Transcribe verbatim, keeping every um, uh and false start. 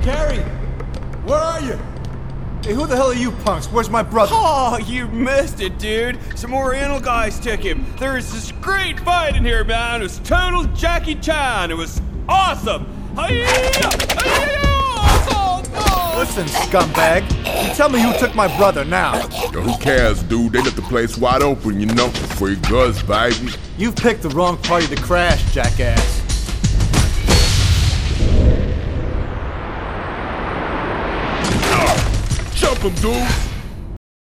Gary! Where are you? Hey, who the hell are you punks? Where's my brother? Oh, you missed it, dude. Some Oriental guys took him. There was this great fight in here, man. It was total Jackie Chan. It was awesome. Listen, scumbag. You tell me who took my brother now. Yo, who cares, dude? They left the place wide open, you know, free goods, baby. You've picked the wrong party to crash, jackass. Jump him, dude!